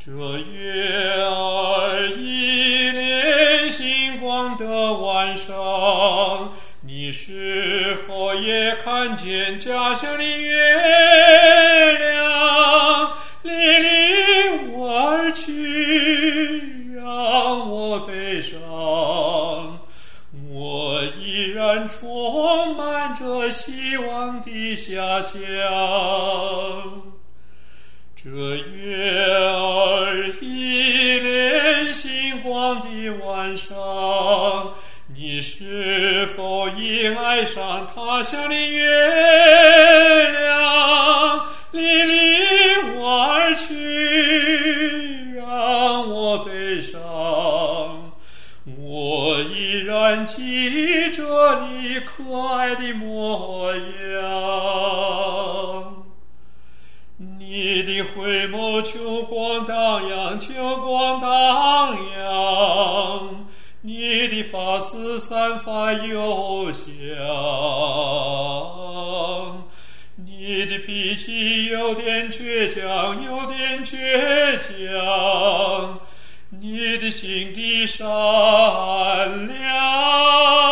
这月儿一连星光的晚上，你是否也看见家乡的月亮离离我而去，让我悲伤？我依然充满着希望的遐想。这月儿一连星光的晚上，你是否已爱上他乡的月亮离离我而去，让我悲伤？我依然记着你可爱的模样。你的回眸秋光荡漾，秋光荡漾，你的发丝散发幽香，你的脾气有点倔强，有点倔强，你的心地善良。